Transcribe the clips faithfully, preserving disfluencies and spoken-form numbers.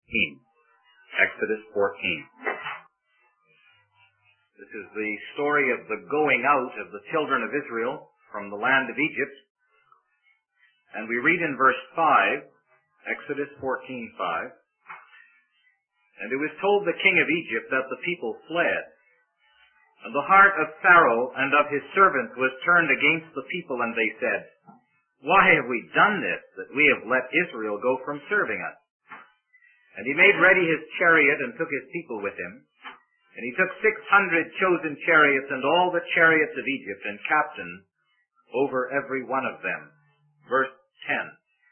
fourteen. Exodus fourteen. This is the story of the going out of the children of Israel from the land of Egypt. And we read in verse five, Exodus fourteen five, "And it was told the king of Egypt that the people fled. And the heart of Pharaoh and of his servants was turned against the people, and they said, Why have we done this, that we have let Israel go from serving us? And he made ready his chariot and took his people with him. And he took six hundred chosen chariots and all the chariots of Egypt and captains over every one of them." Verse ten.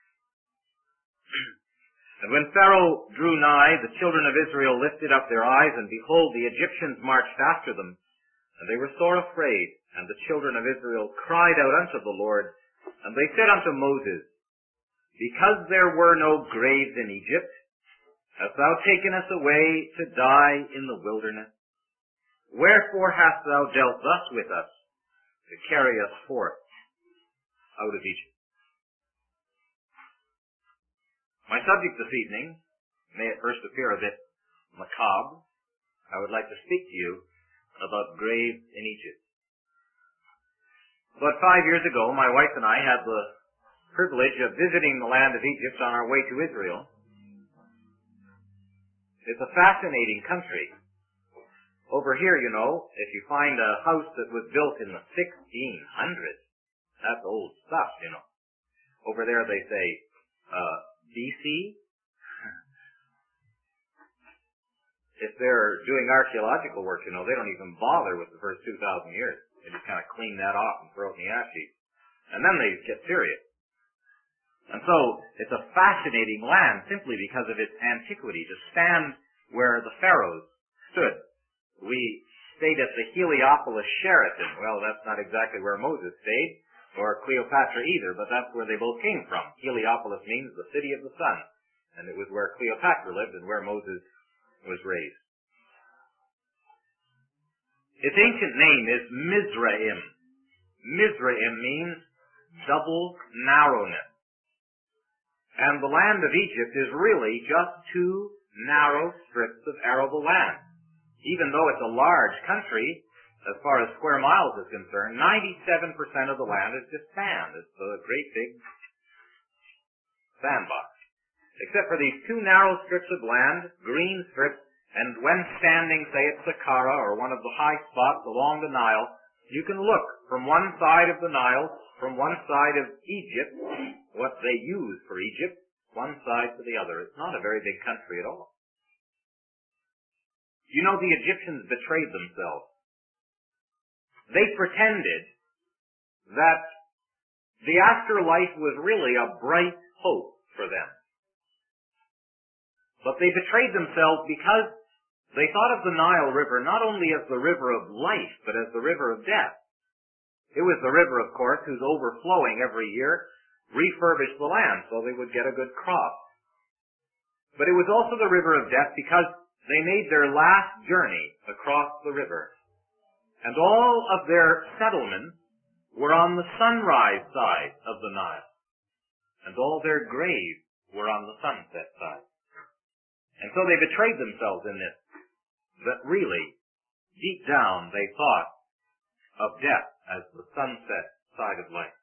"And when Pharaoh drew nigh, the children of Israel lifted up their eyes, and behold, the Egyptians marched after them. And they were sore afraid, and the children of Israel cried out unto the Lord. And they said unto Moses, Because there were no graves in Egypt, hast thou taken us away to die in the wilderness? Wherefore hast thou dealt thus with us, to carry us forth out of Egypt?" My subject this evening may at first appear a bit macabre. I would like to speak to you about graves in Egypt. About five years ago, my wife and I had the privilege of visiting the land of Egypt on our way to Israel. It's a fascinating country. Over here, you know, if you find a house that was built in the sixteen hundreds, that's old stuff, you know. Over there they say, uh, B C. If they're doing archaeological work, you know, they don't even bother with the first two thousand years. They just kind of clean that off and throw it in the ash heap. And then they get serious. And so, it's a fascinating land simply because of its antiquity. To stand where the pharaohs stood. We stayed at the Heliopolis Sheraton. Well, that's not exactly where Moses stayed, or Cleopatra either, but that's where they both came from. Heliopolis means the city of the sun. And it was where Cleopatra lived and where Moses was raised. Its ancient name is Mizraim. Mizraim means double narrowness. And the land of Egypt is really just two narrow strips of arable land. Even though it's a large country, as far as square miles is concerned, ninety-seven percent of the land is just sand. It's a great big sandbox. Except for these two narrow strips of land, green strips, and when standing, say at Saqqara or one of the high spots along the Nile, you can look from one side of the Nile, from one side of Egypt, what they use for Egypt, one side to the other. It's not a very big country at all. You know, the Egyptians betrayed themselves. They pretended that the afterlife was really a bright hope for them. But they betrayed themselves because they thought of the Nile River not only as the river of life, but as the river of death. It was the river, of course, whose overflowing every year refurbished the land so they would get a good crop. But it was also the river of death because they made their last journey across the river. And all of their settlements were on the sunrise side of the Nile. And all their graves were on the sunset side. And so they betrayed themselves in this, that really, deep down, they thought of death as the sunset side of life.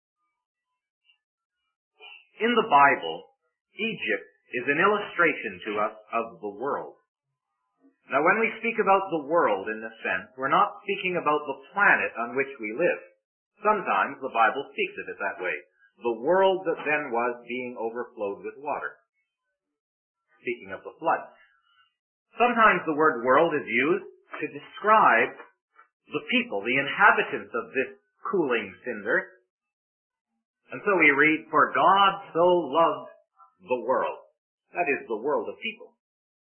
In the Bible, Egypt is an illustration to us of the world. Now, when we speak about the world in this sense, we're not speaking about the planet on which we live. Sometimes the Bible speaks of it that way. The world that then was being overflowed with water. Speaking of the flood. Sometimes the word world is used to describe the people, the inhabitants of this cooling cinder. And so we read, For God so loved the world. That is the world of people.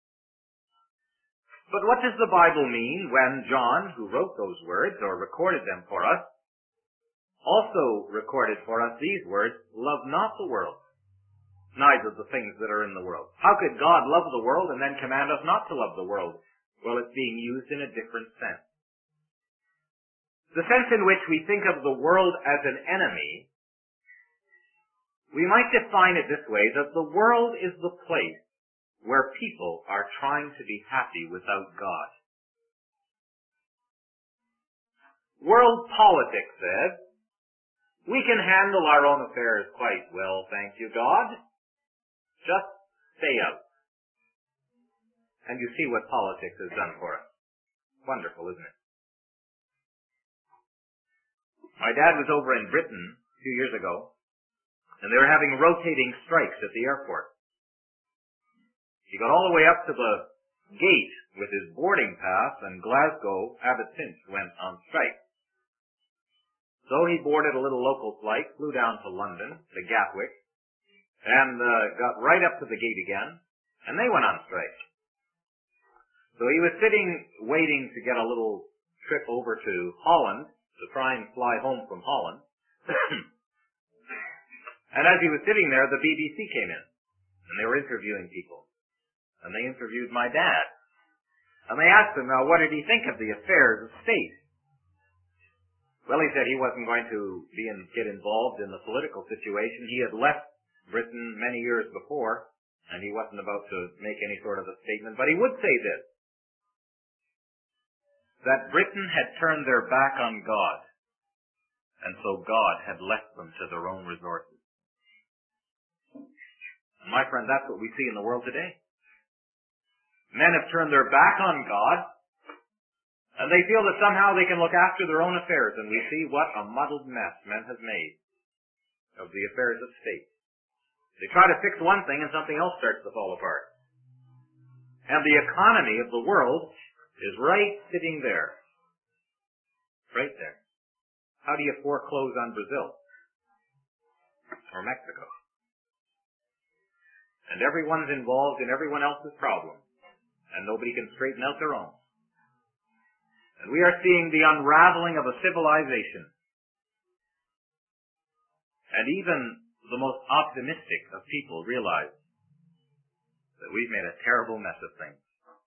But what does the Bible mean when John, who wrote those words, or recorded them for us, also recorded for us these words, Love not the world, neither the things that are in the world. How could God love the world and then command us not to love the world? Well, it's being used in a different sense. The sense in which we think of the world as an enemy, we might define it this way, that the world is the place where people are trying to be happy without God. World politics says, we can handle our own affairs quite well, thank you, God. Just stay out. And you see what politics has done for us. Wonderful, isn't it? My dad was over in Britain a few years ago, and they were having rotating strikes at the airport. He got all the way up to the gate with his boarding pass, and Glasgow, Abbotsford, went on strike. So he boarded a little local flight, flew down to London, to Gatwick, and uh, got right up to the gate again, and they went on strike. So he was sitting, waiting to get a little trip over to Holland, to try and fly home from Holland. And as he was sitting there, the B B C came in, and they were interviewing people. And they interviewed my dad. And they asked him, now, what did he think of the affairs of state? Well, he said he wasn't going to be in, get involved in the political situation. He had left Britain many years before, and he wasn't about to make any sort of a statement. But he would say this, that Britain had turned their back on God, and so God had left them to their own resources. And my friend, that's what we see in the world today. Men have turned their back on God, and they feel that somehow they can look after their own affairs, and we see what a muddled mess men have made of the affairs of state. They try to fix one thing, and something else starts to fall apart. And the economy of the world is right sitting there. Right there. How do you foreclose on Brazil? Or Mexico? And everyone's involved in everyone else's problem. And nobody can straighten out their own. And we are seeing the unraveling of a civilization. And even the most optimistic of people realize that we've made a terrible mess of things.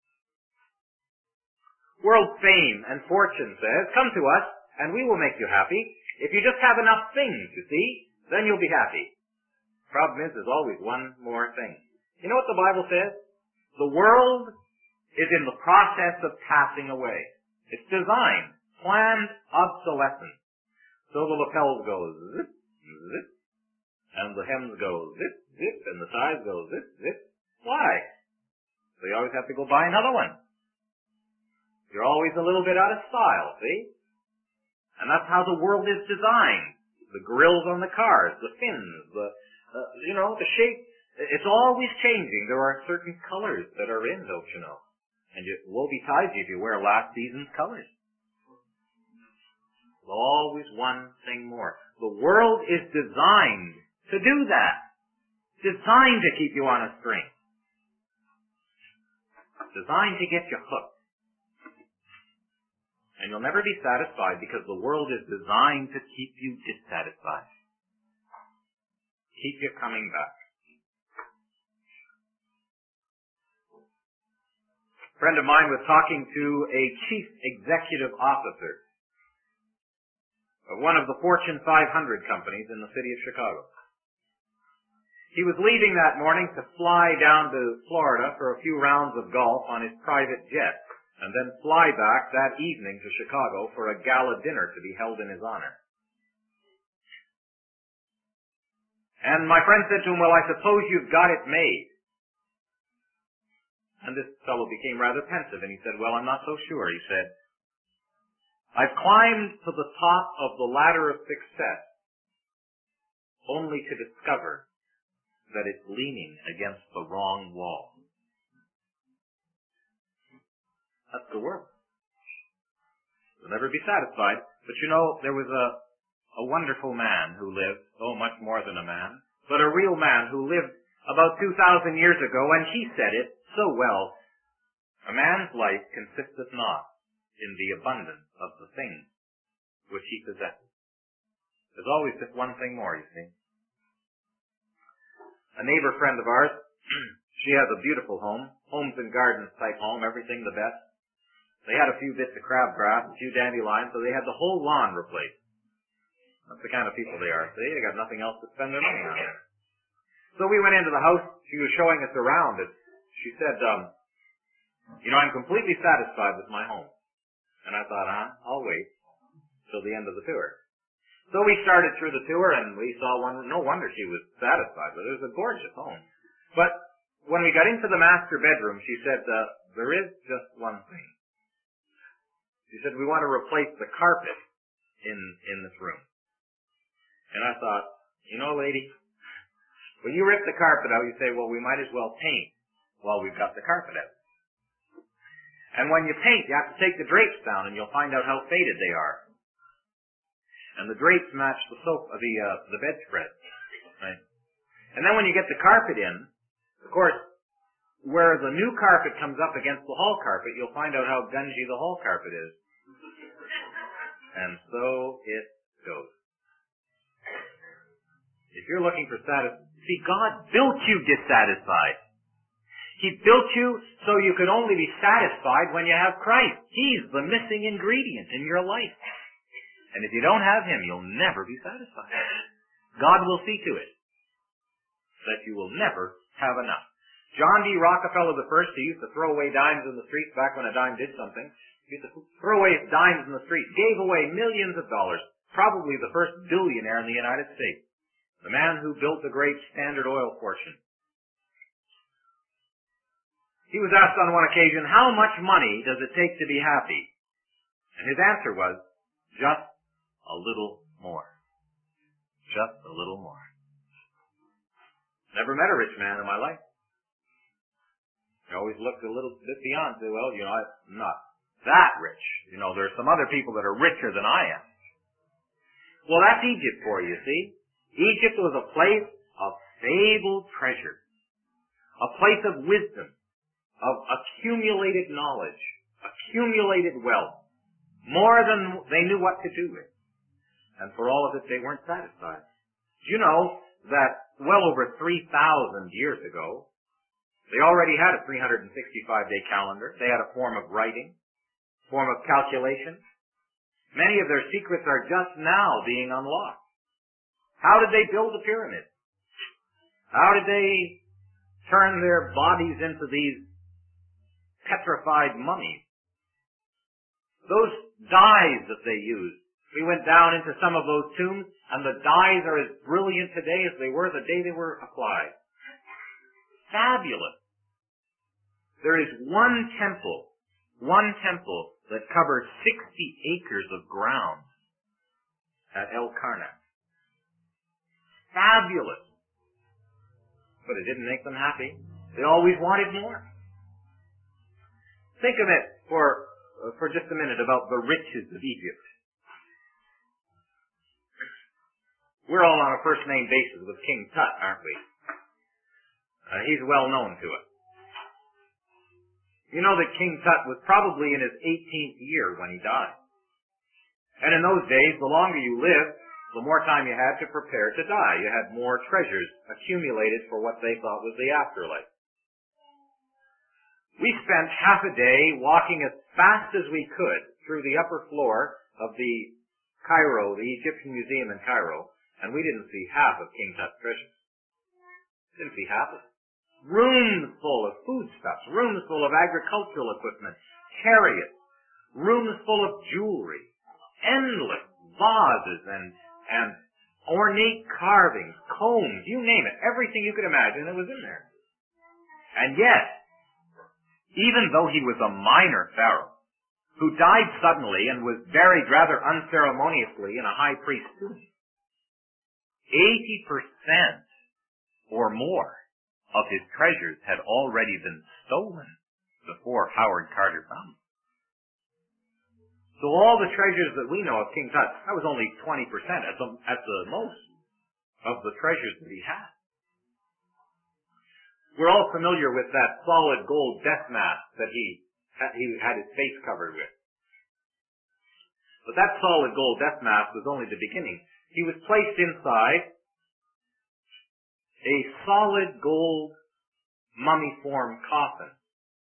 World fame and fortune says, come to us and we will make you happy. If you just have enough things, you see, then you'll be happy. Problem is, there's always one more thing. You know what the Bible says? The world is in the process of passing away. It's designed, planned obsolescence. So the lapels go zip, zip, and the hems go zip, zip, and the sides go zip, zip. Why? So you always have to go buy another one. You're always a little bit out of style, see? And that's how the world is designed. The grills on the cars, the fins, the, uh, you know, the shape. It's always changing. There are certain colors that are in, don't you know? And you, woe betide you if you wear last season's colors. There's always one thing more. The world is designed to do that. Designed to keep you on a string. Designed to get you hooked. And you'll never be satisfied because the world is designed to keep you dissatisfied. Keep you coming back. A friend of mine was talking to a chief executive officer of one of the Fortune five hundred companies in the city of Chicago. He was leaving that morning to fly down to Florida for a few rounds of golf on his private jet, and then fly back that evening to Chicago for a gala dinner to be held in his honor. And my friend said to him, well, I suppose you've got it made. And this fellow became rather pensive, and he said, well, I'm not so sure. He said, I've climbed to the top of the ladder of success only to discover that it's leaning against the wrong wall. That's the world. You'll never be satisfied. But you know, there was a, a wonderful man who lived, oh, much more than a man, but a real man who lived about two thousand years ago, and he said it so well. A man's life consisteth not in the abundance of the things which he possesses. There's always just one thing more, you see. A neighbor friend of ours, she has a beautiful home, homes and gardens type home, everything the best. They had a few bits of crabgrass, a few dandelions, so they had the whole lawn replaced. That's the kind of people they are. See, they got nothing else to spend their money on. So we went into the house. She was showing us around it. she said, um, you know, I'm completely satisfied with my home. And I thought, huh, I'll wait till the end of the tour. So we started through the tour, and we saw one. No wonder she was satisfied with it. It was a gorgeous home. But when we got into the master bedroom, she said, uh, there is just one thing. She said, we want to replace the carpet in, in this room. And I thought, you know, lady, when you rip the carpet out, you say, well, we might as well paint while we've got the carpet out. And when you paint, you have to take the drapes down, and you'll find out how faded they are. And the drapes match the soap, the uh, the bedspread, right? And then when you get the carpet in, of course, where the new carpet comes up against the hall carpet, you'll find out how gungy the hall carpet is. And so it goes. If you're looking for satisfaction, see, God built you dissatisfied. He built you so you could only be satisfied when you have Christ. He's the missing ingredient in your life. And if you don't have Him, you'll never be satisfied. God will see to it that you will never have enough. John D. Rockefeller the First, who used to throw away dimes in the streets back when a dime did something, he used to throw away dimes in the street, gave away millions of dollars, probably the first billionaire in the United States. The man who built the great Standard Oil fortune. He was asked on one occasion, how much money does it take to be happy? And his answer was, just a little more. Just a little more. Never met a rich man in my life. I always looked a little bit beyond, say, well, you know, I'm not that rich. You know, there's some other people that are richer than I am. Well, that's Egypt for you, see? Egypt was a place of fabled treasure. A place of wisdom. Of accumulated knowledge, accumulated wealth, more than they knew what to do with. And for all of it, they weren't satisfied. Do you know that well over three thousand years ago, they already had a three hundred sixty-five day calendar. They had a form of writing, form of calculation. Many of their secrets are just now being unlocked. How did they build the pyramids? How did they turn their bodies into these petrified mummies? Those dyes that they used. We went down into some of those tombs, and the dyes are as brilliant today as they were the day they were applied. Fabulous. There is one temple, one temple that covered sixty acres of ground at El Karnak. Fabulous. But it didn't make them happy. They always wanted more. Think of it for uh, for just a minute about the riches of Egypt. We're all on a first-name basis with King Tut, aren't we? Uh, he's well known to us. You know that King Tut was probably in his eighteenth year when he died. And in those days, the longer you lived, the more time you had to prepare to die. You had more treasures accumulated for what they thought was the afterlife. We spent half a day walking as fast as we could through the upper floor of the Cairo, the Egyptian Museum in Cairo, and we didn't see half of King Tut's treasures. Didn't see half of it. Rooms full of foodstuffs, rooms full of agricultural equipment, chariots, rooms full of jewelry, endless vases and, and ornate carvings, combs, you name it, everything you could imagine that was in there. And yet, even though he was a minor pharaoh, who died suddenly and was buried rather unceremoniously in a high priest's tomb, eighty percent or more of his treasures had already been stolen before Howard Carter found them. So all the treasures that we know of King Tut, that was only twenty percent at the, at the most of the treasures that he had. We're all familiar with that solid gold death mask that he had, he had his face covered with. But that solid gold death mask was only the beginning. He was placed inside a solid gold mummy-form coffin,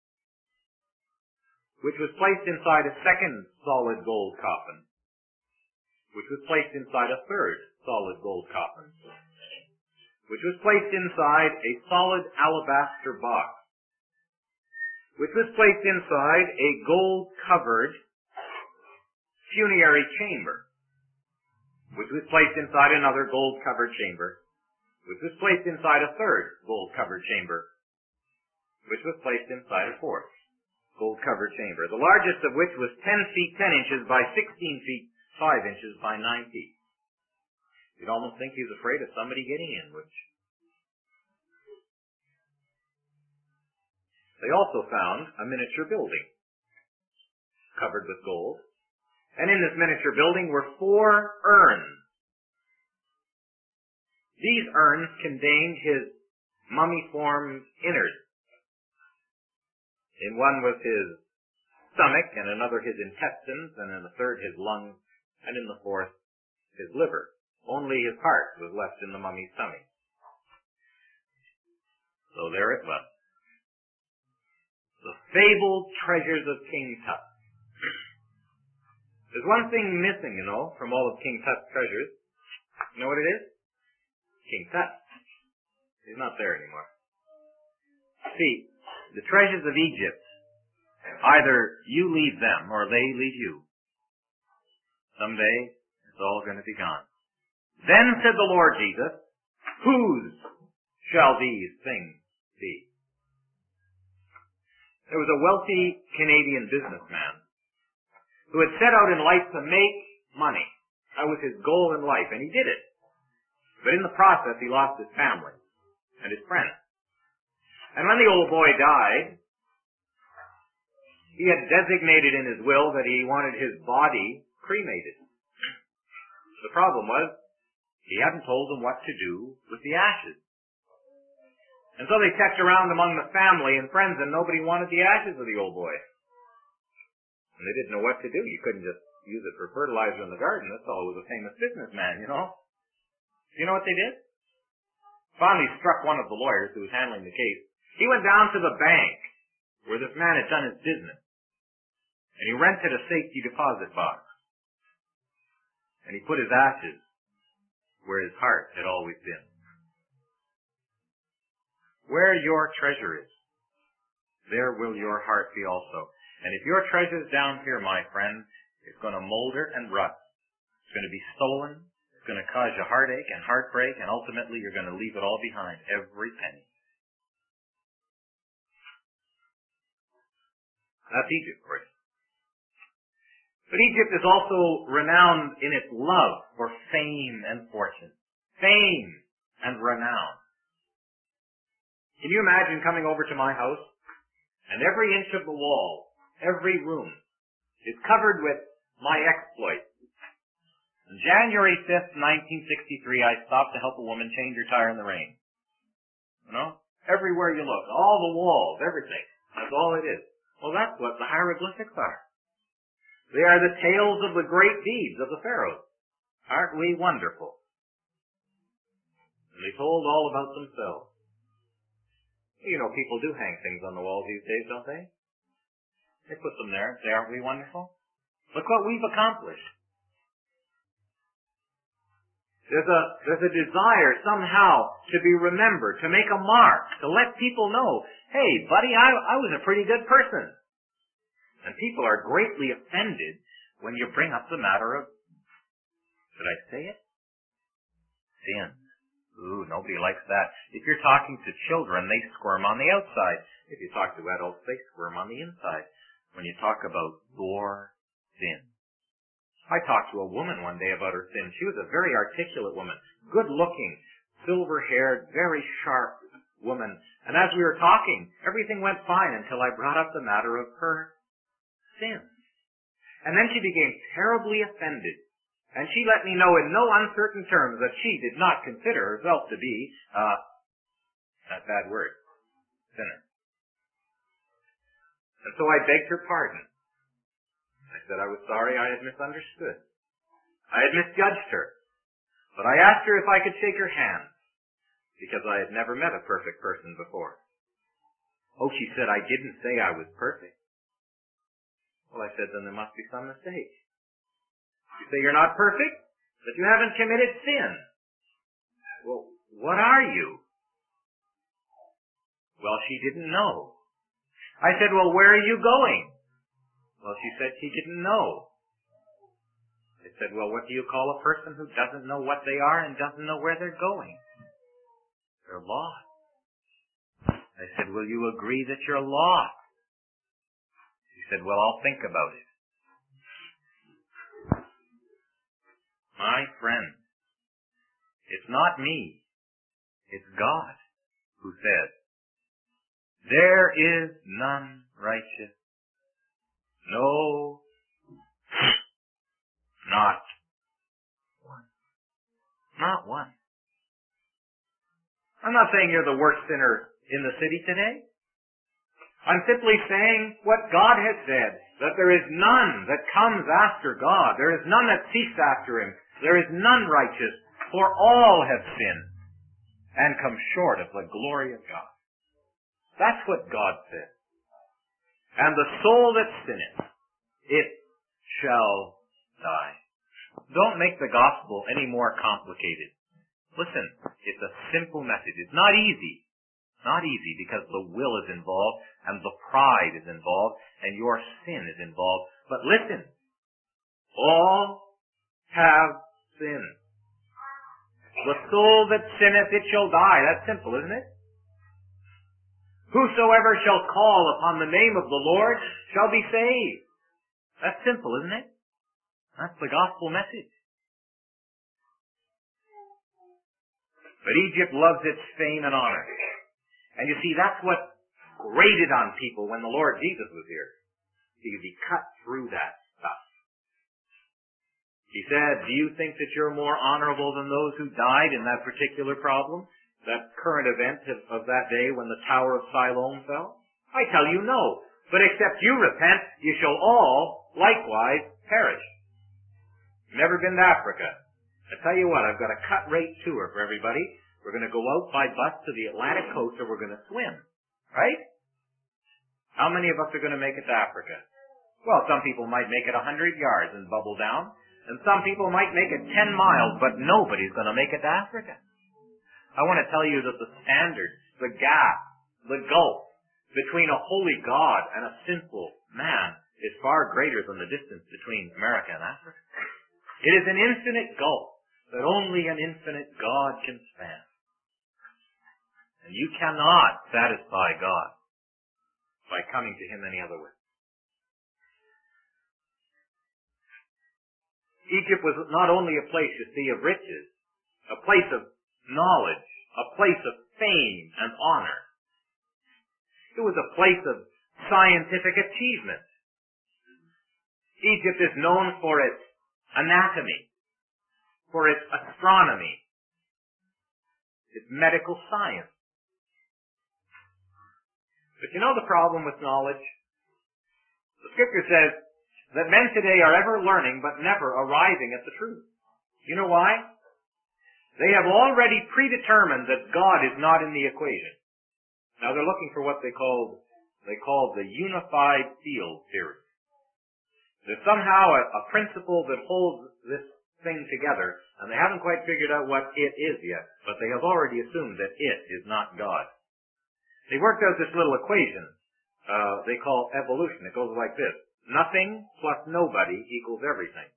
which was placed inside a second solid gold coffin, which was placed inside a third solid gold coffin, which was placed inside a solid alabaster box, which was placed inside a gold-covered funerary chamber, which was placed inside another gold-covered chamber, which was placed inside a third gold-covered chamber, which was placed inside a fourth gold-covered chamber, the largest of which was ten feet ten inches by sixteen feet five inches by nine feet. You'd almost think he was afraid of somebody getting in, which... They also found a miniature building covered with gold, and in this miniature building were four urns. These urns contained his mummy-formed innards. In one was his stomach, and another his intestines, and in the third his lungs, and in the fourth his liver. Only his heart was left in the mummy's tummy. So there it was. The fabled treasures of King Tut. There's one thing missing, you know, from all of King Tut's treasures. You know what it is? King Tut. He's not there anymore. See, the treasures of Egypt, either you leave them or they leave you. Someday, it's all going to be gone. Then said the Lord Jesus, whose shall these things be? There was a wealthy Canadian businessman who had set out in life to make money. That was his goal in life, and he did it. But in the process, he lost his family and his friends. And when the old boy died, he had designated in his will that he wanted his body cremated. The problem was, he hadn't told them what to do with the ashes. And so they checked around among the family and friends, and nobody wanted the ashes of the old boy. And they didn't know what to do. You couldn't just use it for fertilizer in the garden. That's all. It was a famous businessman, you know. You know what they did? Finally struck one of the lawyers who was handling the case. He went down to the bank where this man had done his business, and he rented a safety deposit box. And he put his ashes where his heart had always been. Where your treasure is, there will your heart be also. And if your treasure's down here, my friend, it's going to molder and rust. It's going to be stolen. It's going to cause you heartache and heartbreak, and ultimately you're going to leave it all behind, every penny. That's Egypt for you. But Egypt is also renowned in its love for fame and fortune. Fame and renown. Can you imagine coming over to my house, and every inch of the wall, every room, is covered with my exploits? On January fifth, nineteen sixty-three, I stopped to help a woman change her tire in the rain. You know? Everywhere you look, all the walls, everything. That's all it is. Well, that's what the hieroglyphics are. They are the tales of the great deeds of the pharaohs. Aren't we wonderful? And they told all about themselves. You know, people do hang things on the walls these days, don't they? They put them there and say, aren't we wonderful? Look what we've accomplished. There's a, there's a desire somehow to be remembered, to make a mark, to let people know, hey, buddy, I, I was a pretty good person. And people are greatly offended when you bring up the matter of, should I say it? Sin. Ooh, nobody likes that. If you're talking to children, they squirm on the outside. If you talk to adults, they squirm on the inside. When you talk about your sin. I talked to a woman one day about her sin. She was a very articulate woman. Good-looking, silver-haired, very sharp woman. And as we were talking, everything went fine until I brought up the matter of her sin. And then she became terribly offended. And she let me know in no uncertain terms that she did not consider herself to be, uh, that bad word, sinner. And so I begged her pardon. I said I was sorry I had misunderstood. I had misjudged her. But I asked her if I could shake her hand, because I had never met a perfect person before. Oh, she said, I didn't say I was perfect. Well, I said, then there must be some mistake. You say you're not perfect, but you haven't committed sin. Well, what are you? Well, she didn't know. I said, well, where are you going? Well, she said she didn't know. I said, well, what do you call a person who doesn't know what they are and doesn't know where they're going? They're lost. I said, will you agree that you're lost? She said, well, I'll think about it. My friend, it's not me. It's God who says, there is none righteous. No, not one. Not one. I'm not saying you're the worst sinner in the city today. I'm simply saying what God has said, that there is none that comes after God. There is none that seeks after Him. There is none righteous, for all have sinned and come short of the glory of God. That's what God said. And the soul that sinneth, it shall die. Don't make the gospel any more complicated. Listen, it's a simple message. It's not easy. Not easy because the will is involved and the pride is involved and your sin is involved. But listen, all have sinned. The soul that sinneth, it shall die. That's simple, isn't it? Whosoever shall call upon the name of the Lord shall be saved. That's simple, isn't it? That's the gospel message. But Egypt loves its fame and honor. And you see, that's what grated on people when the Lord Jesus was here. He could be cut through that stuff. He said, do you think that you're more honorable than those who died in that particular problem? That current event of, of that day when the Tower of Siloam fell? I tell you no. But except you repent, you shall all likewise perish. Never been to Africa. I tell you what, I've got a cut rate tour for everybody. We're going to go out by bus to the Atlantic coast or we're going to swim. Right? How many of us are going to make it to Africa? Well, some people might make it a hundred yards and bubble down. And some people might make it ten miles, but nobody's going to make it to Africa. I want to tell you that the standard, the gap, the gulf between a holy God and a sinful man is far greater than the distance between America and Africa. It is an infinite gulf that only an infinite God can span. And you cannot satisfy God by coming to Him any other way. Egypt was not only a place, you see, of riches, a place of knowledge, a place of fame and honor. It was a place of scientific achievement. Egypt is known for its anatomy, for its astronomy, its medical science. But you know the problem with knowledge? The Scripture says that men today are ever learning but never arriving at the truth. You know why? They have already predetermined that God is not in the equation. Now they're looking for what they call, they call the unified field theory. There's somehow a, a principle that holds this thing together, and they haven't quite figured out what it is yet, but they have already assumed that it is not God. They worked out this little equation uh, they call evolution. It goes like this. Nothing plus nobody equals everything.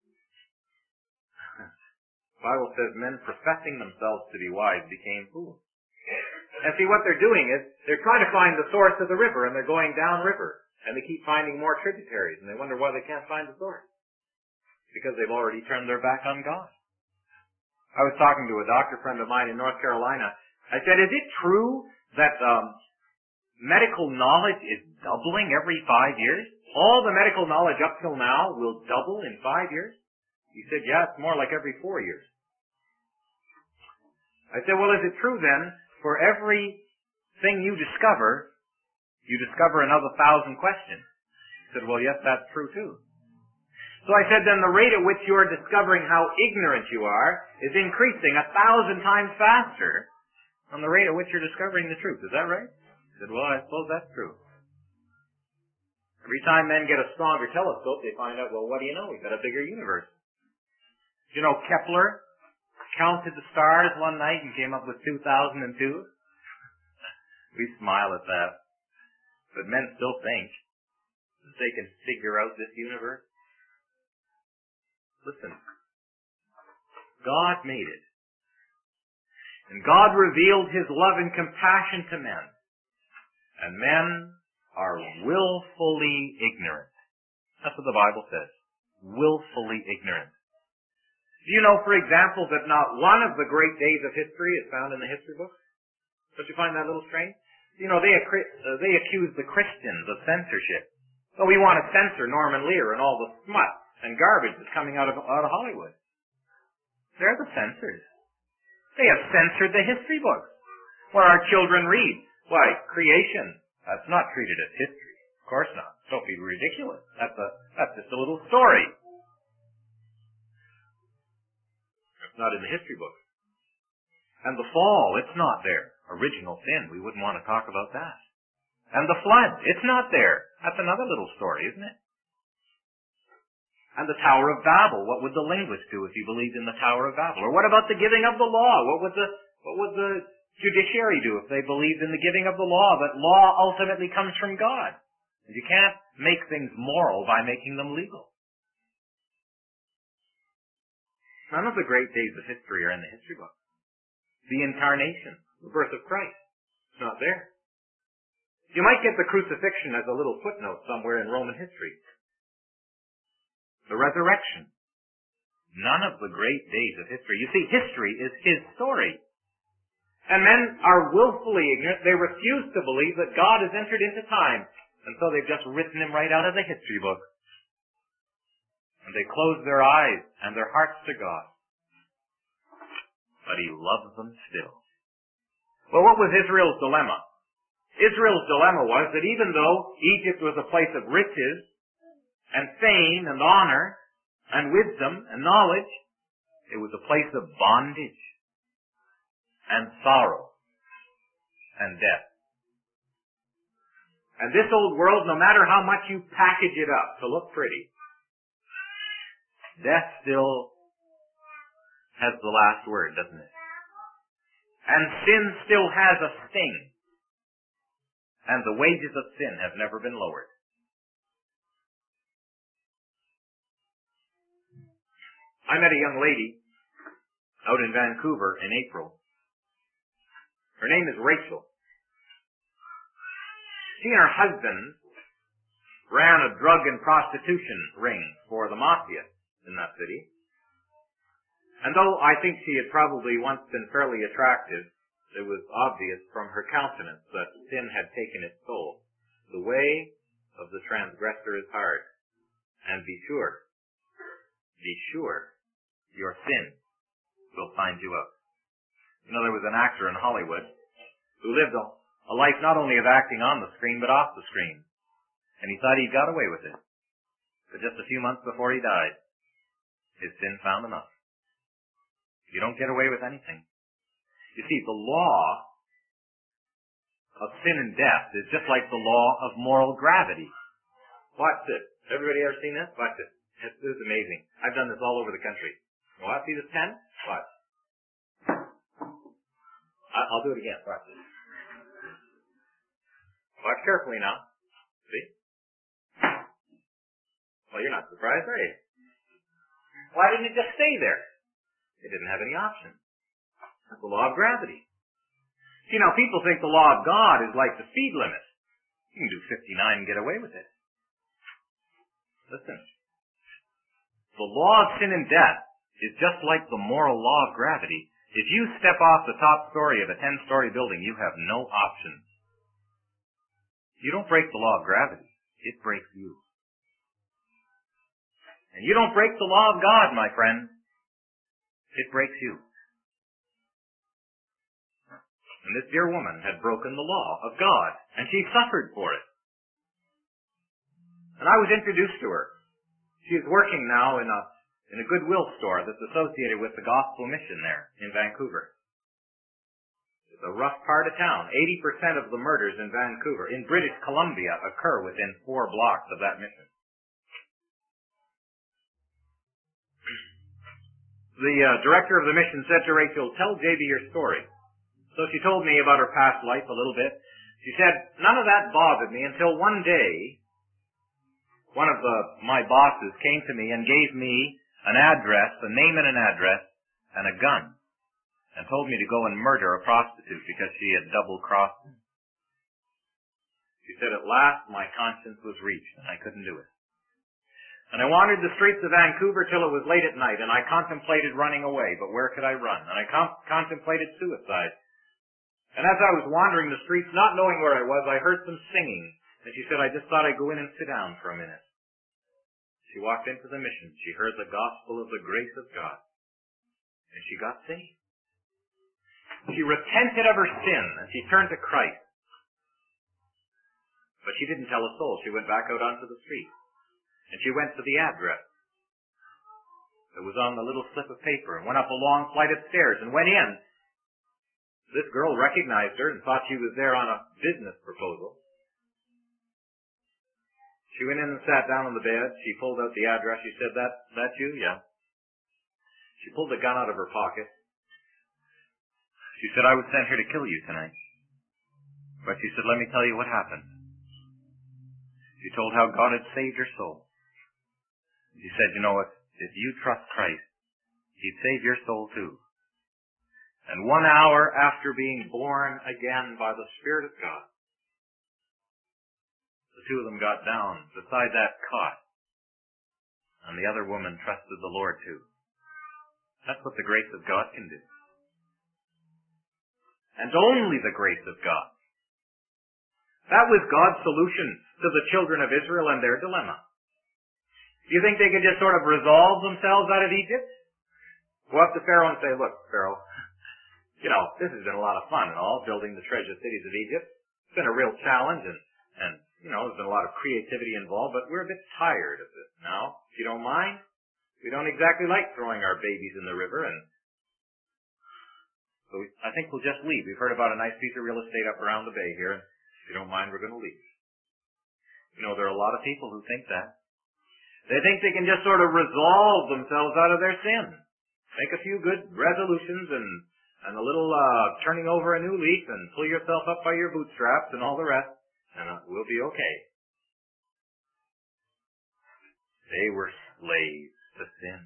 The Bible says men professing themselves to be wise became fools. And see, what they're doing is they're trying to find the source of the river, and they're going down river. And they keep finding more tributaries, and they wonder why they can't find the source. Because they've already turned their back on God. I was talking to a doctor friend of mine in North Carolina. I said, is it true that um, medical knowledge is doubling every five years? All the medical knowledge up till now will double in five years? He said, yeah, it's more like every four years. I said, well, is it true then, for every thing you discover, you discover another thousand questions? He said, well, yes, that's true too. So I said, then the rate at which you are discovering how ignorant you are is increasing a thousand times faster than the rate at which you're discovering the truth. Is that right? He said, well, I suppose that's true. Every time men get a stronger telescope, they find out, well, what do you know? We've got a bigger universe. You know, Kepler counted the stars one night and came up with two thousand two. We smile at that. But men still think that they can figure out this universe. Listen, God made it. And God revealed His love and compassion to men. And men are willfully ignorant. That's what the Bible says. Willfully ignorant. Do you know, for example, that not one of the great days of history is found in the history books? Don't you find that a little strange? You know, they, uh, they accuse the Christians of censorship. So we want to censor Norman Lear and all the smut and garbage that's coming out of, out of Hollywood. They're the censors. They have censored the history books. What our children read. Why, creation. That's not treated as history. Of course not. Don't be ridiculous. That's a, that's just a little story. It's not in the history books. And the fall, it's not there. Original sin, we wouldn't want to talk about that. And the flood, it's not there. That's another little story, isn't it? And the Tower of Babel, what would the linguist do if he believed in the Tower of Babel? Or what about the giving of the law? What would the, what would the judiciary do if they believed in the giving of the law? That law ultimately comes from God. And you can't make things moral by making them legal. None of the great days of history are in the history book. The incarnation, the birth of Christ, it's not there. You might get the crucifixion as a little footnote somewhere in Roman history. The resurrection. None of the great days of history. You see, history is His story. And men are willfully ignorant. They refuse to believe that God has entered into time. And so they've just written Him right out of the history book. And they close their eyes and their hearts to God. But He loves them still. Well, what was Israel's dilemma? Israel's dilemma was that even though Egypt was a place of riches and fame and honor and wisdom and knowledge, it was a place of bondage and sorrow and death. And this old world, no matter how much you package it up to look pretty, death still has the last word, doesn't it? And sin still has a sting. And the wages of sin have never been lowered. I met a young lady out in Vancouver in April. Her name is Rachel. She and her husband ran a drug and prostitution ring for the mafia in that city. And though I think she had probably once been fairly attractive, it was obvious from her countenance that sin had taken its toll. The way of the transgressor is hard. And be sure, be sure, your sin will find you out. You know, there was an actor in Hollywood who lived a, a life not only of acting on the screen, but off the screen. And he thought he'd got away with it. But just a few months before he died, his sin found him out. You don't get away with anything. You see, the law of sin and death is just like the law of moral gravity. Watch this. Everybody ever seen this? Watch this. This is amazing. I've done this all over the country. You want to see this pen? Watch. I'll do it again. Watch this. Watch carefully now. See? Well, you're not surprised, are you? Why didn't it just stay there? It didn't have any option. That's the law of gravity. See, now people think the law of God is like the speed limit. You can do fifty-nine and get away with it. Listen. The law of sin and death is just like the moral law of gravity. If you step off the top story of a ten-story building, you have no options. You don't break the law of gravity. It breaks you. And you don't break the law of God, my friend. It breaks you. And this dear woman had broken the law of God, and she suffered for it. And I was introduced to her. She is working now in a in a Goodwill store that's associated with the Gospel Mission there in Vancouver. It's a rough part of town. eighty percent of the murders in Vancouver, in British Columbia, occur within four blocks of that mission. The uh, director of the mission said to Rachel, "Tell J B your story." So she told me about her past life a little bit. She said, none of that bothered me until one day, one of the, my bosses came to me and gave me an address, a name and an address, and a gun, and told me to go and murder a prostitute because she had double-crossed him. She said, at last my conscience was reached, and I couldn't do it. And I wandered the streets of Vancouver till it was late at night, and I contemplated running away, but where could I run? And I com- contemplated suicide. And as I was wandering the streets, not knowing where I was, I heard some singing. And she said, I just thought I'd go in and sit down for a minute. She walked into the mission. She heard the gospel of the grace of God. And she got saved. She repented of her sin, and she turned to Christ. But she didn't tell a soul. She went back out onto the street. And she went to the address. It was on the little slip of paper, and went up a long flight of stairs and went in. This girl recognized her and thought she was there on a business proposal. She went in and sat down on the bed. She pulled out the address. She said, that, that you? Yeah. She pulled the gun out of her pocket. She said, I was sent here to kill you tonight. But she said, let me tell you what happened. She told how God had saved her soul. She said, you know, if, if you trust Christ, He'd save your soul too. And one hour after being born again by the Spirit of God, the two of them got down beside that cot, and the other woman trusted the Lord too. That's what the grace of God can do. And only the grace of God. That was God's solution to the children of Israel and their dilemma. Do you think they could just sort of resolve themselves out of Egypt? Go up to Pharaoh and say, look, Pharaoh, you know, this has been a lot of fun and all, building the treasure cities of Egypt. It's been a real challenge, and, and you know, there's been a lot of creativity involved, but we're a bit tired of this now. If you don't mind, we don't exactly like throwing our babies in the river, and so we, I think we'll just leave. We've heard about a nice piece of real estate up around the bay here, and if you don't mind, we're going to leave. You know, there are a lot of people who think that. They think they can just sort of resolve themselves out of their sin. Make a few good resolutions and, and a little uh, turning over a new leaf and pull yourself up by your bootstraps and all the rest, and uh, we'll be okay. They were slaves to sin.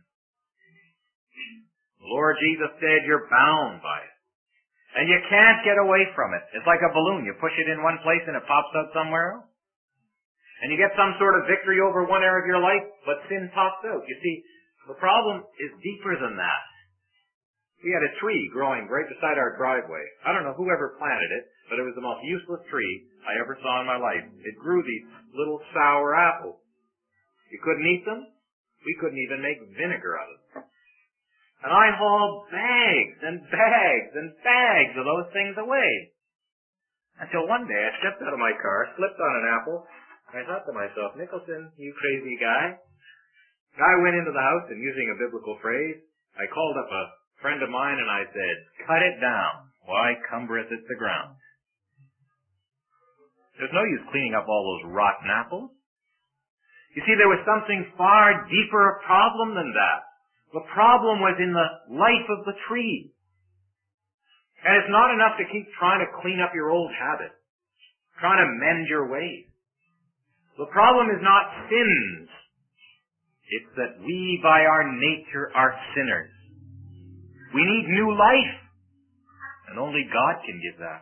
The Lord Jesus said you're bound by it. And you can't get away from it. It's like a balloon. You push it in one place and it pops out somewhere else. And you get some sort of victory over one area of your life, but sin pops out. You see, the problem is deeper than that. We had a tree growing right beside our driveway. I don't know whoever planted it, but it was the most useless tree I ever saw in my life. It grew these little sour apples. You couldn't eat them. We couldn't even make vinegar out of them. And I hauled bags and bags and bags of those things away. Until one day I stepped out of my car, slipped on an apple, and I thought to myself, Nicholson, you crazy guy. I went into the house, and using a biblical phrase, I called up a friend of mine and I said, cut it down. Why cumbereth it the ground? There's no use cleaning up all those rotten apples. You see, there was something far deeper a problem than that. The problem was in the life of the tree. And it's not enough to keep trying to clean up your old habits, trying to mend your ways. The problem is not sins. It's that we, by our nature, are sinners. We need new life. And only God can give that.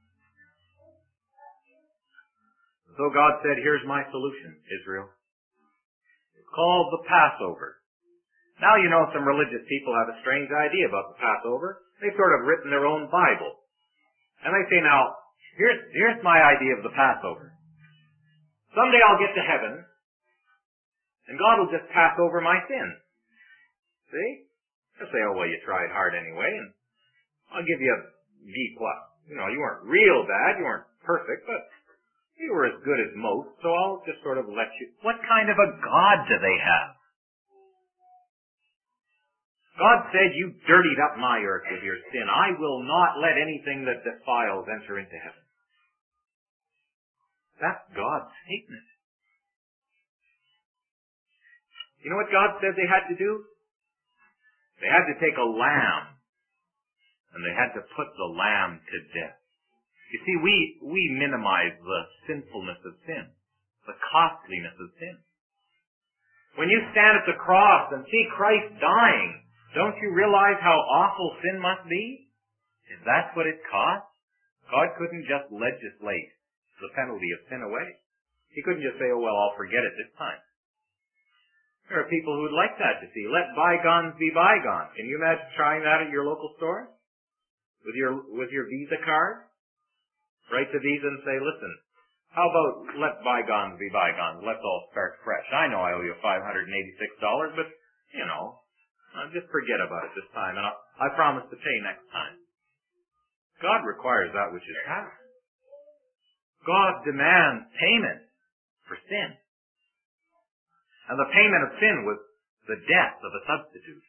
So God said, here's my solution, Israel. It's called the Passover. Now you know some religious people have a strange idea about the Passover. They've sort of written their own Bible. And they say, now, here's, here's my idea of the Passover. Someday I'll get to heaven, and God will just pass over my sins. See? They'll say, oh, well, you tried hard anyway, and I'll give you a B plus. You know, you weren't real bad, you weren't perfect, but you were as good as most, so I'll just sort of let you. What kind of a God do they have? God said, you dirtied up my earth with your sin. I will not let anything that defiles enter into heaven. That's God's statement. You know what God said they had to do? They had to take a lamb, and they had to put the lamb to death. You see, we, we minimize the sinfulness of sin, the costliness of sin. When you stand at the cross and see Christ dying, don't you realize how awful sin must be? If that's what it costs, God couldn't just legislate the penalty of sin away. He couldn't just say, oh, well, I'll forget it this time. There are people who would like that, you see. Let bygones be bygones. Can you imagine trying that at your local store? With your, with your Visa card? Write to Visa and say, listen, how about let bygones be bygones? Let's all start fresh. I know I owe you five hundred eighty-six dollars, but, you know, I'll just forget about it this time, and I'll, I promise to pay next time. God requires that which is past. God demands payment for sin. And the payment of sin was the death of a substitute.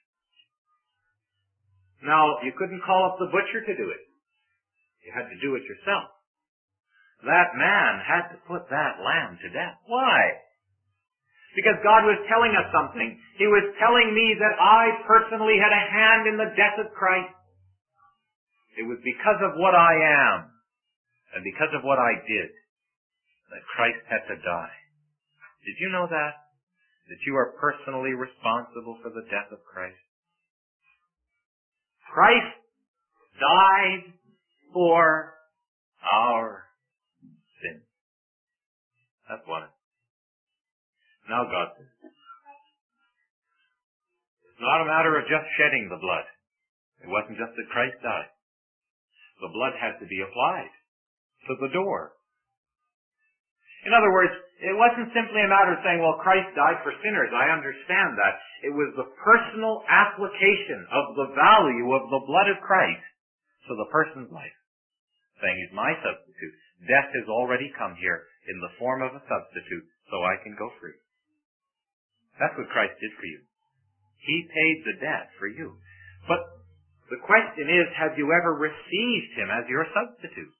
Now, you couldn't call up the butcher to do it. You had to do it yourself. That man had to put that lamb to death. Why? Because God was telling us something. He was telling me that I personally had a hand in the death of Christ. It was because of what I am and because of what I did that Christ had to die. Did you know that? That you are personally responsible for the death of Christ? Christ died for our sin. That's why. Now God says, it's not a matter of just shedding the blood. It wasn't just that Christ died. The blood had to be applied to the door. In other words, it wasn't simply a matter of saying, well, Christ died for sinners. I understand that. It was the personal application of the value of the blood of Christ to the person's life. Saying he's my substitute. Death has already come here in the form of a substitute, so I can go free. That's what Christ did for you. He paid the debt for you. But the question is, have you ever received him as your substitute?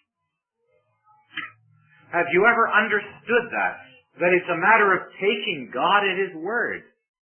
Have you ever understood that? That it's a matter of taking God at his word.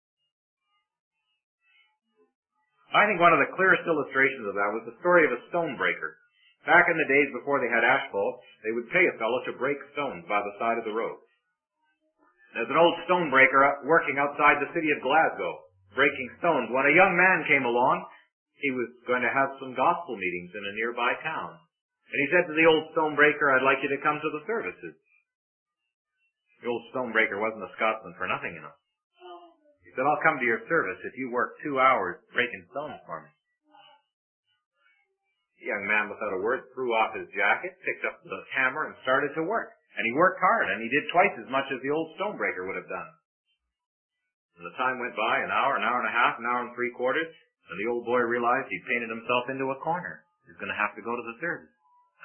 I think one of the clearest illustrations of that was the story of a stonebreaker. Back in the days before they had asphalt, they would pay a fellow to break stones by the side of the road. There's an old stonebreaker working outside the city of Glasgow, breaking stones. When a young man came along, he was going to have some gospel meetings in a nearby town. And he said to the old stonebreaker, I'd like you to come to the services. The old stonebreaker wasn't a Scotsman for nothing, you know. He said, I'll come to your service if you work two hours breaking stones for me. The young man, without a word, threw off his jacket, picked up the hammer, and started to work. And he worked hard, and he did twice as much as the old stonebreaker would have done. And the time went by, an hour, an hour and a half, an hour and three quarters, and the old boy realized he'd painted himself into a corner. He was going to have to go to the service.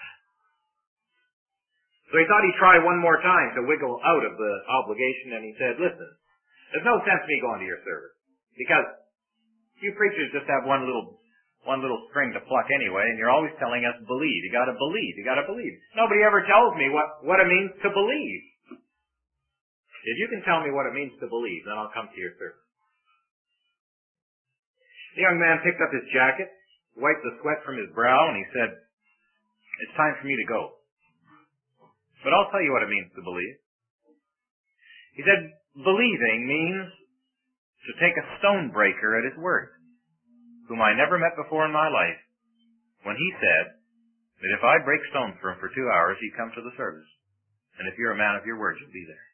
So he thought he'd try one more time to wiggle out of the obligation, and he said, listen, there's no sense me going to your service, because you preachers just have one little one little string to pluck anyway, and you're always telling us believe. You gotta believe, you gotta believe. Nobody ever tells me what, what it means to believe. If you can tell me what it means to believe, then I'll come to your service. The young man picked up his jacket, wiped the sweat from his brow, and he said, it's time for me to go. But I'll tell you what it means to believe. He said, believing means to take a stonebreaker at his word, whom I never met before in my life, when he said that if I break stones for him for two hours, he'd come to the service. And if you're a man of your word, you'll be there.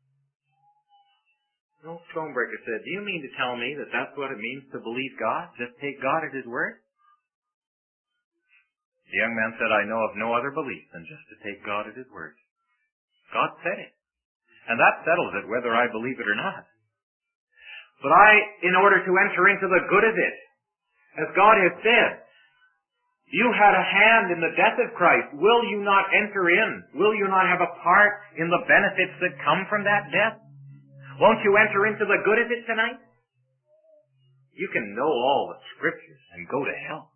The old stonebreaker said, do you mean to tell me that that's what it means to believe God? Just take God at his word? The young man said, I know of no other belief than just to take God at his word. God said it. And that settles it whether I believe it or not. But I, in order to enter into the good of it, as God has said, you had a hand in the death of Christ. Will you not enter in? Will you not have a part in the benefits that come from that death? Won't you enter into the good of it tonight? You can know all the scriptures and go to hell.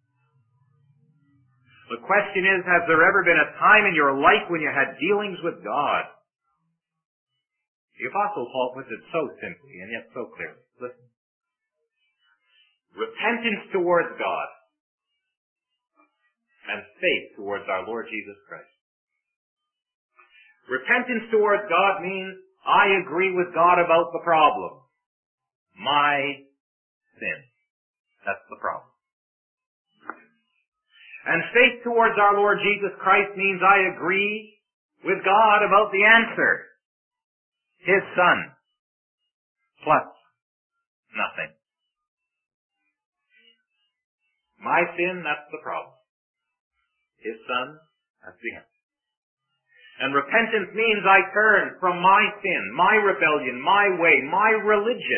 The question is, has there ever been a time in your life when you had dealings with God? The Apostle Paul puts it so simply and yet so clearly. Listen. Repentance towards God and faith towards our Lord Jesus Christ. Repentance towards God means I agree with God about the problem. My sin. That's the problem. And faith towards our Lord Jesus Christ means I agree with God about the answer. His Son. Plus nothing. My sin, that's the problem. His Son, that's the answer. And repentance means I turn from my sin, my rebellion, my way, my religion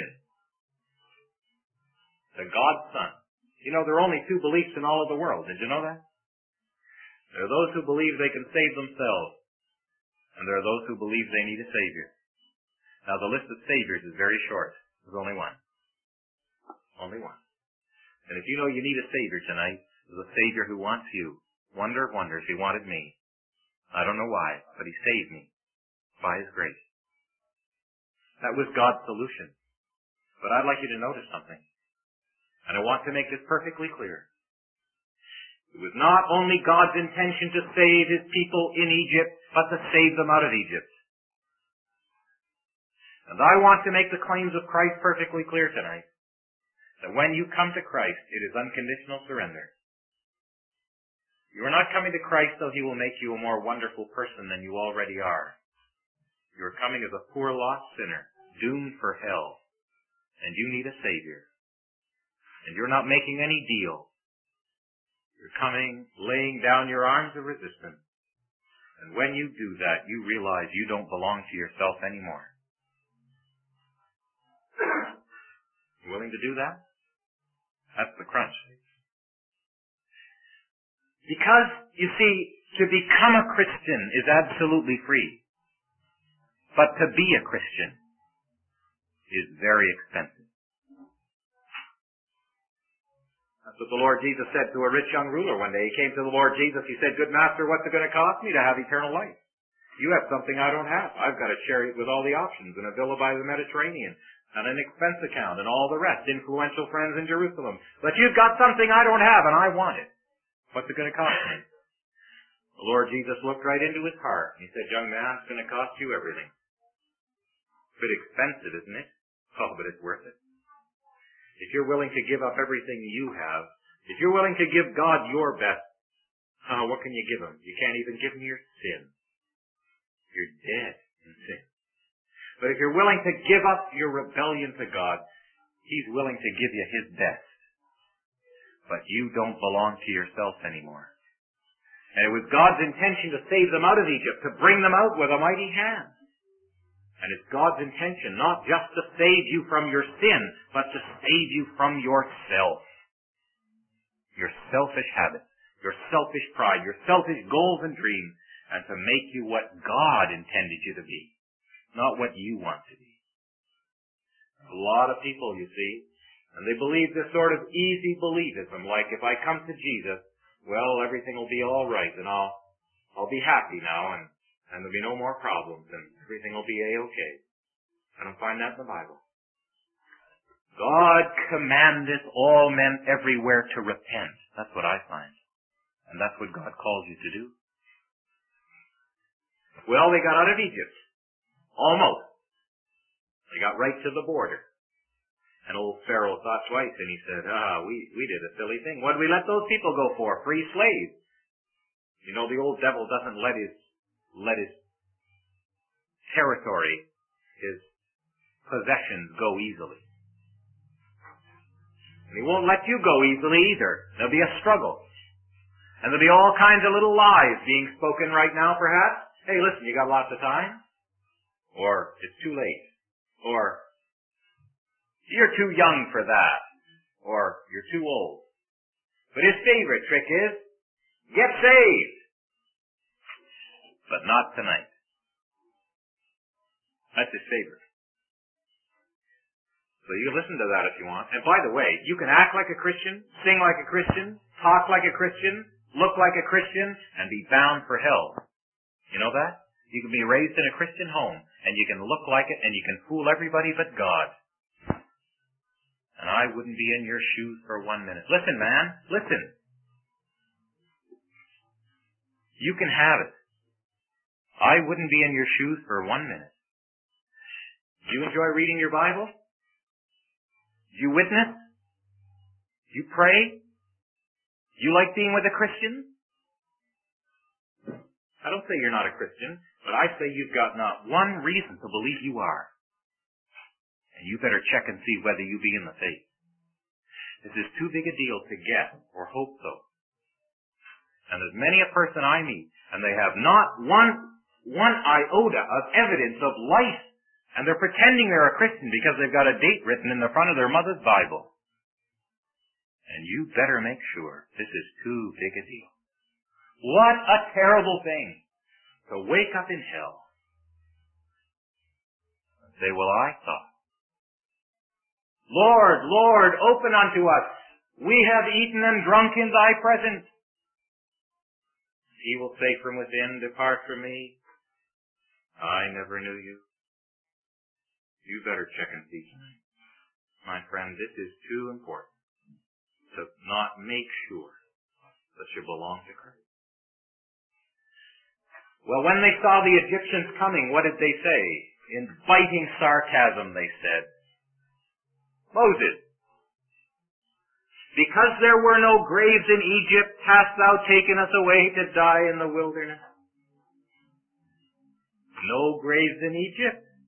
to God's Son. You know, there are only two beliefs in all of the world. Did you know that? There are those who believe they can save themselves, and there are those who believe they need a Savior. Now, the list of Saviors is very short. There's only one. Only one. And if you know you need a Savior tonight, there's a Savior who wants you. Wonder of wonders, He wanted me. I don't know why, but He saved me by His grace. That was God's solution. But I'd like you to notice something. And I want to make this perfectly clear. It was not only God's intention to save His people in Egypt, but to save them out of Egypt. And I want to make the claims of Christ perfectly clear tonight. That when you come to Christ, it is unconditional surrender. You are not coming to Christ so He will make you a more wonderful person than you already are. You are coming as a poor lost sinner, doomed for hell, and you need a Savior. And you're not making any deal. You're coming, laying down your arms of resistance. And when you do that, you realize you don't belong to yourself anymore. You willing to do that? That's the crunch. Because, you see, to become a Christian is absolutely free. But to be a Christian is very expensive. That's what the Lord Jesus said to a rich young ruler one day. He came to the Lord Jesus. He said, "Good master, what's it going to cost me to have eternal life? You have something I don't have. I've got a chariot with all the options and a villa by the Mediterranean and an expense account and all the rest, influential friends in Jerusalem. But you've got something I don't have and I want it. What's it going to cost me?" The Lord Jesus looked right into his heart. He said, "Young man, it's going to cost you everything. It's a bit expensive, isn't it? Oh, but it's worth it. If you're willing to give up everything you have, if you're willing to give God your best, oh, what can you give Him? You can't even give Him your sin. You're dead in sin. But if you're willing to give up your rebellion to God, He's willing to give you His best. But you don't belong to yourself anymore. And it was God's intention to save them out of Egypt, to bring them out with a mighty hand. And it's God's intention not just to save you from your sin, but to save you from yourself. Your selfish habits, your selfish pride, your selfish goals and dreams, and to make you what God intended you to be, not what you want to be. A lot of people, you see, and they believe this sort of easy believism, like if I come to Jesus, well, everything will be all right, and I'll I'll be happy now, and, and there'll be no more problems, and everything will be A-okay. I don't find that in the Bible. God commandeth all men everywhere to repent. That's what I find. And that's what God calls you to do. Well, they got out of Egypt. Almost. They got right to the border. And old Pharaoh thought twice, and he said, ah, we, we did a silly thing. What did we let those people go for? Free slaves. You know, the old devil doesn't let his, let his territory, his possessions go easily. And he won't let you go easily either. There'll be a struggle. And there'll be all kinds of little lies being spoken right now, perhaps. Hey, listen, you got lots of time. Or, it's too late. Or, you're too young for that. Or, you're too old. But his favorite trick is, get saved. But not tonight. That's his favorite. So you listen to that if you want. And by the way, you can act like a Christian, sing like a Christian, talk like a Christian, look like a Christian, and be bound for hell. You know that? You can be raised in a Christian home, and you can look like it, and you can fool everybody but God. And I wouldn't be in your shoes for one minute. Listen, man, listen. You can have it. I wouldn't be in your shoes for one minute. Do you enjoy reading your Bible? Do you witness? Do you pray? Do you like being with a Christian? I don't say you're not a Christian, but I say you've got not one reason to believe you are. And you better check and see whether you be in the faith. This is too big a deal to get or hope so. And there's many a person I meet, and they have not one, one iota of evidence of life, and they're pretending they're a Christian because they've got a date written in the front of their mother's Bible. And you better make sure this is too big a deal. What a terrible thing to wake up in hell and say, well, I thought, Lord, Lord, open unto us. We have eaten and drunk in thy presence. He will say from within, depart from me. I never knew you. You better check and see tonight. My friend, this is too important to not make sure that you belong to Christ. Well, when they saw the Egyptians coming, what did they say? In biting sarcasm, they said, Moses, because there were no graves in Egypt, hast thou taken us away to die in the wilderness? No graves in Egypt?